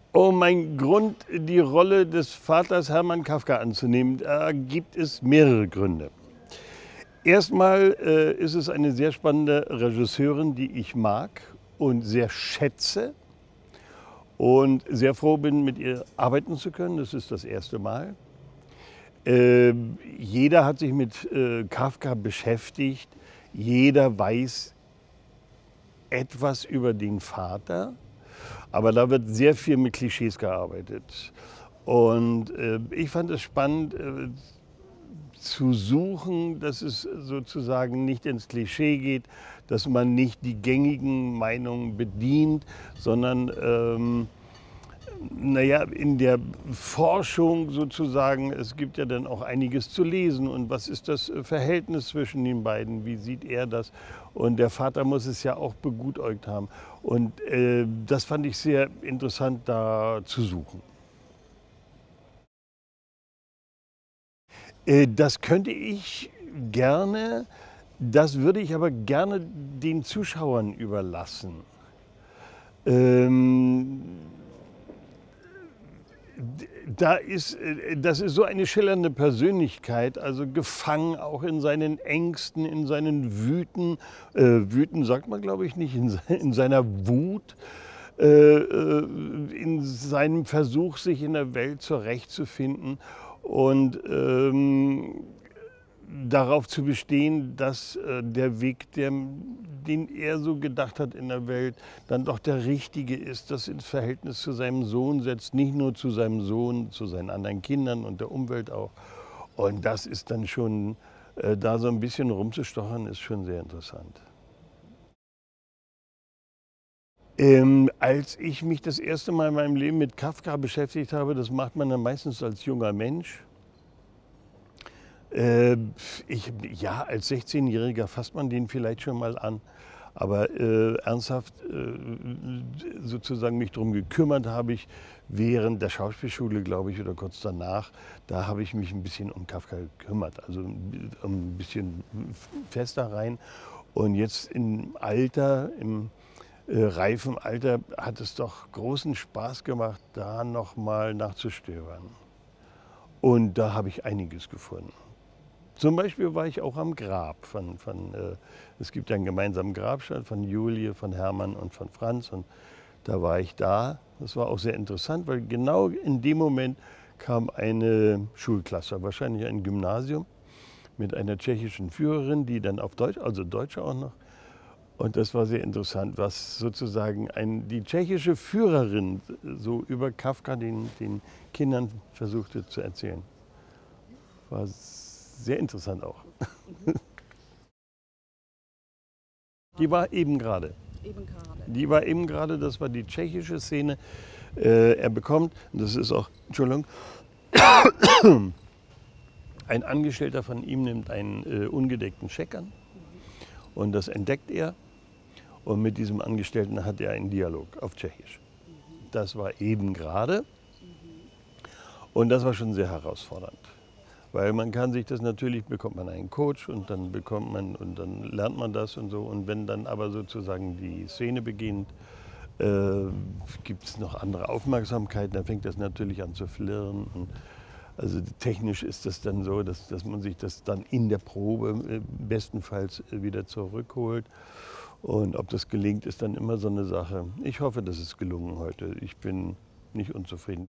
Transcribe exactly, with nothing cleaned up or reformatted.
Um mein Grund, die Rolle des Vaters Hermann Kafka anzunehmen, da gibt es mehrere Gründe. Erstmal äh, ist es eine sehr spannende Regisseurin, die ich mag und sehr schätze und sehr froh bin, mit ihr arbeiten zu können. Das ist das erste Mal. Ähm, jeder hat sich mit äh, Kafka beschäftigt. Jeder weiß etwas über den Vater, aber da wird sehr viel mit Klischees gearbeitet. Und äh, ich fand es spannend äh, zu suchen, dass es sozusagen nicht ins Klischee geht, dass man nicht die gängigen Meinungen bedient, sondern ähm, naja, in der Forschung sozusagen, es gibt ja dann auch einiges zu lesen. Und was ist das Verhältnis zwischen den beiden? Wie sieht er das? Und der Vater muss es ja auch begutäugt haben. Und äh, das fand ich sehr interessant, da zu suchen. Äh, das könnte ich gerne, das würde ich aber gerne den Zuschauern überlassen. Ähm, Da ist, äh, das ist so eine schillernde Persönlichkeit, also gefangen auch in seinen Ängsten, in seinen Wüten. Äh, Wüten sagt man, glaube ich, nicht, in, se in seiner Wut, äh, äh, in seinem Versuch, sich in der Welt zurechtzufinden und ähm, darauf zu bestehen, dass äh, der Weg, der, den er so gedacht hat in der Welt, dann doch der richtige ist, das ins Verhältnis zu seinem Sohn setzt, nicht nur zu seinem Sohn, zu seinen anderen Kindern und der Umwelt auch. Und das ist dann schon, äh, da so ein bisschen rumzustochern, ist schon sehr interessant. Ähm, als ich mich das erste Mal in meinem Leben mit Kafka beschäftigt habe, das macht man dann meistens als junger Mensch. Äh, ich, ja, als sechzehnjähriger fasst man den vielleicht schon mal an. Aber äh, ernsthaft äh, sozusagen mich darum gekümmert habe ich während der Schauspielschule, glaube ich, oder kurz danach. Da habe ich mich ein bisschen um Kafka gekümmert, also um ein bisschen fester rein. Und jetzt im Alter, im äh, reifen Alter, hat es doch großen Spaß gemacht, da nochmal nachzustöbern. Und da habe ich einiges gefunden. Zum Beispiel war ich auch am Grab von, von äh, es gibt ja einen gemeinsamen Grabstein von Julie, von Hermann und von Franz. Und da war ich da. Das war auch sehr interessant, weil genau in dem Moment kam eine Schulklasse, wahrscheinlich ein Gymnasium, mit einer tschechischen Führerin, die dann auf Deutsch, also Deutsche auch noch. Und das war sehr interessant, was sozusagen ein, die tschechische Führerin so über Kafka den, den Kindern versuchte zu erzählen. War sehr interessant auch. Die war eben gerade. Eben gerade. Die war eben gerade, das war die tschechische Szene. Äh, er bekommt, und das ist auch, Entschuldigung, ein Angestellter von ihm nimmt einen äh, ungedeckten Scheck an und das entdeckt er. Und mit diesem Angestellten hat er einen Dialog auf Tschechisch. Das war eben gerade und das war schon sehr herausfordernd. Weil man kann sich das natürlich, bekommt man einen Coach und dann bekommt man und dann lernt man das und so. Und wenn dann aber sozusagen die Szene beginnt, äh, gibt es noch andere Aufmerksamkeiten, dann fängt das natürlich an zu flirren. Und also technisch ist das dann so, dass, dass man sich das dann in der Probe äh, bestenfalls wieder zurückholt. Und ob das gelingt, ist dann immer so eine Sache. Ich hoffe, das ist gelungen heute. Ich bin nicht unzufrieden.